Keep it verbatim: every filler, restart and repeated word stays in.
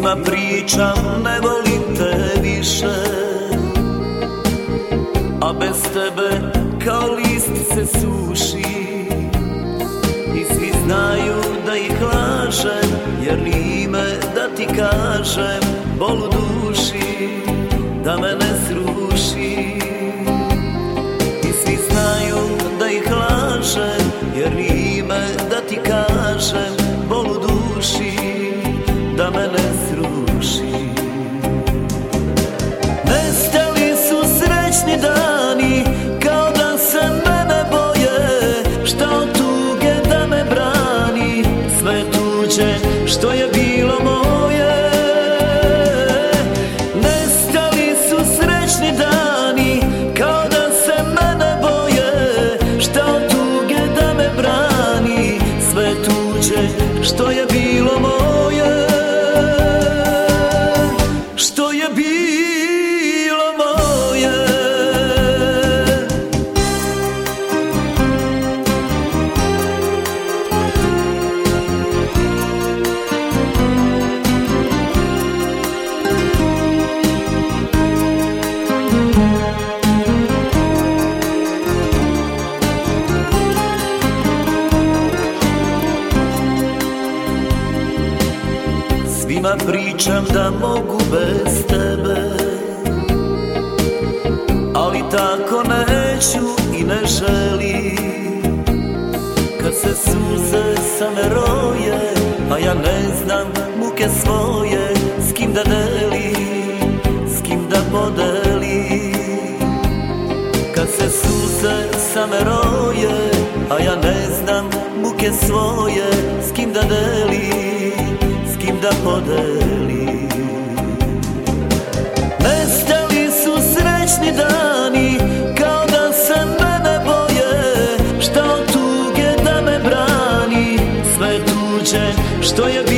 Svima pričam ne volim te više, a bez tebe kao list se suši. I svi znaju da ih lažem, jer ime da ti kažem bol u duši da me ne sruši. I svi znaju da ih lažem, jer ime da ti kažem bol u duši da me ne sruši. Nestali su srećni dani, kao da se mene boje, šta od tuge da me brani, sve tuđe što je bilo moje. Nestali su srećni dani, kao da se mene boje, šta od tuge da me brani, sve tuđe što je bilo moje. Što je bilo moje. Svima pričam da mogu bez tebe, ali tako neću i ne želim. Kad se suze same roje, a ja ne znam muke svoje s kim da delim, s kim da podelim. Kad se suze same roje, a ja ne znam muke svoje s kim da delim, s kim da podelim. Nestali su srećni dani, kao da se mene boje, šta od tuge da me brani, sve tuđe što je bilo